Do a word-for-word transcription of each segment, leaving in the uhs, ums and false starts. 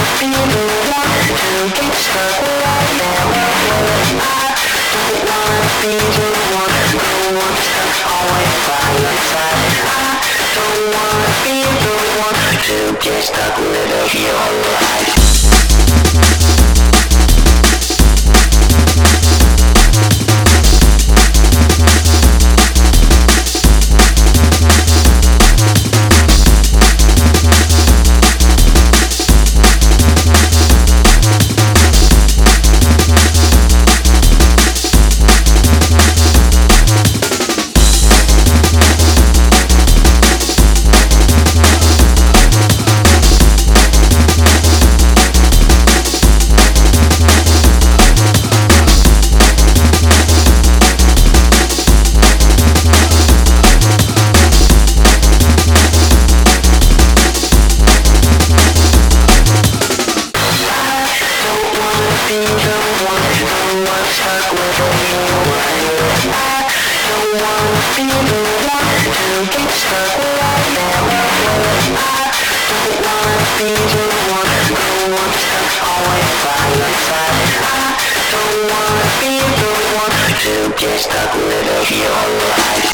be the one to get stuck right there. I don't wanna be the one who wants to always by your side. I don't wanna be the one to get stuck with your life. Get stuck with your life.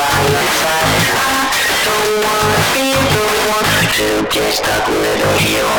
Get stuck with your